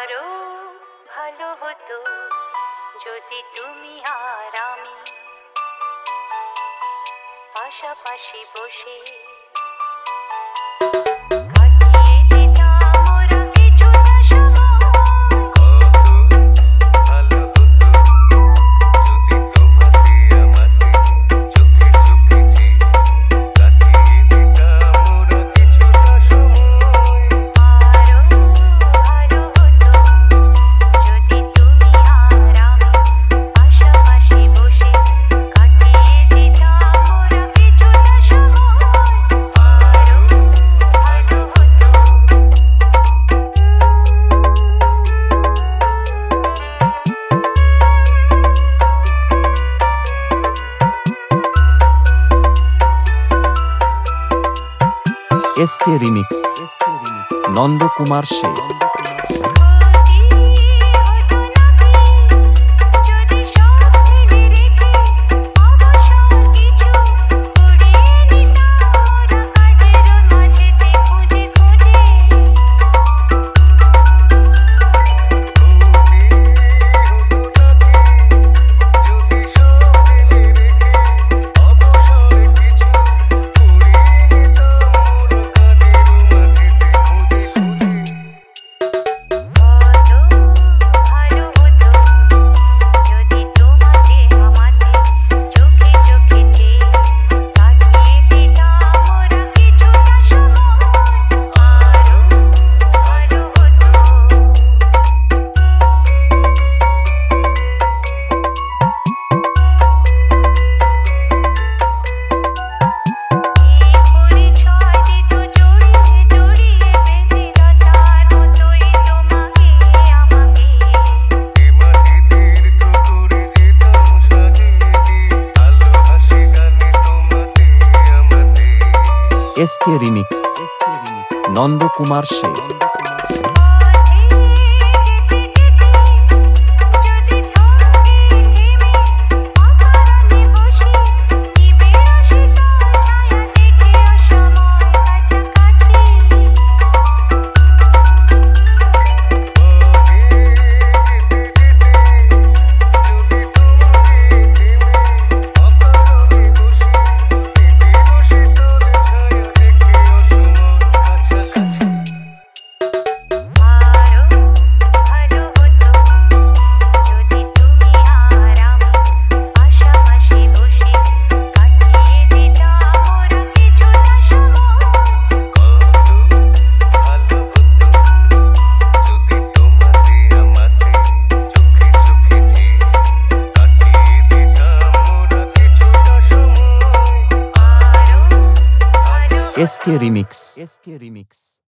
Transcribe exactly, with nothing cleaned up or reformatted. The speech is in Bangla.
আরো ভালো হতো যদি তুমি আর আমি পাশাপাশি বসে কাটিয়ে দিতাম ওরা কিছুটা সময়। ভালো হতো যদি তোমাকে আমাকে চোখে চোখে চেয়ে কাটিয়ে দিতাম ওরা কিছুটা সময়। আরো ভালো হতো যদি তুমি আর আমি পাশাপাশি বসে কাটিয়ে দিতাম ওরা কিছুটা সময়। আরো ভালো হতো। এসকে রিমিক্স নন্দকুমার সে ক্ষতি হতো নাকি যদি সব ফেলে রেখে অবসর কিছু কুড়িয়ে নিতাম ওরা কাঠের মাঝেতে খুঁজে খুঁজে। কত ভালো হতো যদি তোমাকে আমাকে চোখে চোখে চেয়ে কাটিয়ে দিতাম ওরা কিছুটা সময়। আরো ভালো হতো। এই পরিচয়টি তো জড়িয়ে জড়িয়ে বেঁধে লতার মতোই তোমাকে আমাকে। এ মাটিতে তো করে যেতাম সাজিয়ে আলো হাসি গানে তোমাতে আমাতে। এসকে রিমিক্স নন্দকুমার সে পথে যেতে যেতে যদি থমকে থেমে অকারণে বসে নিবিড় শীতল ছায়া দেখে অসময় কাছাকাছি। আরো ভালো হতো যদি তুমি আর আমি পাশাপাশি বসে কাটিয়ে দিতাম ওরা কিছুটা সময়। ভালো হতো যদি তোমাকে আমাকে চোখে চোখে চেয়ে কাটিয়ে দিতাম ওরা কিছুটা সময়। আরো ভালো এসকে রিমিক্স এসকে রিমিক্স